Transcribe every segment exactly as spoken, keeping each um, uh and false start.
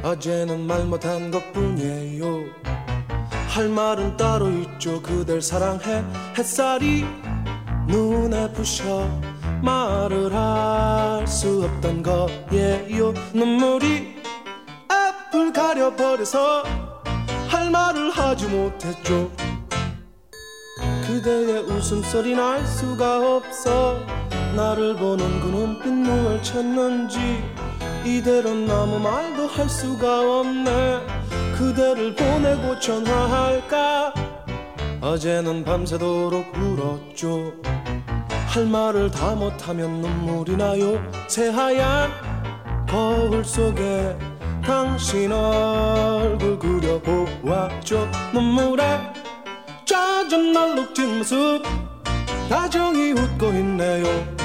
어제는 말 못한 것뿐이에요. 할 말은 따로 있죠. 그댈 사랑해. 햇살이 눈에 부셔 말을 할 수 없던 거예요. 눈물이 앞을 가려버려서 할 말을 하지 못했죠. 그대의 웃음소리는 알 수가 없어. 나를 보는 그 눈빛 무얼 찾는지 이대로는 아무 말도 할 수가 없네. 그대를 보내고 전화할까. 어제는 밤새도록 울었죠. 할 말을 다 못하면 눈물이 나요. 새하얀 거울 속에 당신 얼굴 그려보았죠. 눈물에 젖은 얼룩진 모습 다정히 웃고 있네요.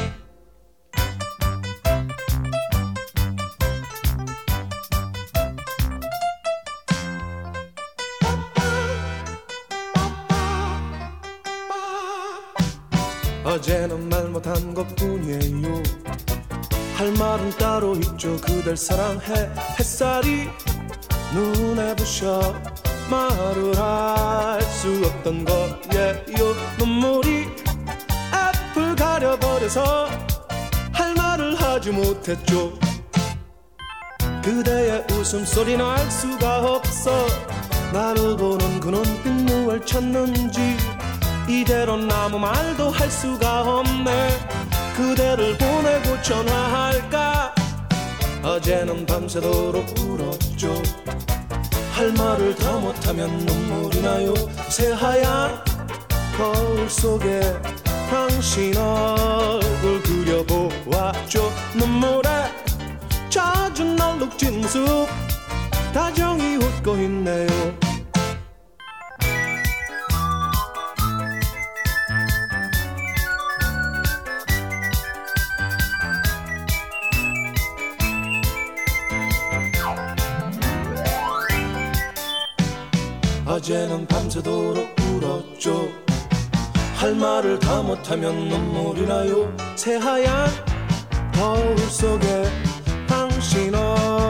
어제는 말 못한 것뿐이에요. 할 말은 따로 있죠. 그댈 사랑해. 햇살이 눈에 부셔 말을 할 수 없던 거예요. 눈물이 앞을 가려버려서 할 말을 하지 못했죠. 그대의 웃음소리는 알 수가 없어. 나를 보는 그 눈빛 무얼 찾는지 이대로는 아무 말도 할 수가 없네. 그대를 보내고 전화할까. 어제는 밤새도록 울었죠. 할 말을 다 못하면 눈물이 나요. 새하얀 거울 속에 당신 얼굴 그려보았죠. 눈물에 젖은 얼룩진 모습 다정히 웃고 있네요. 어제는 밤새도록 울었죠. 할 말을 다 못하면 눈물이 나요. 새하얀 거울 속에 당신 얼굴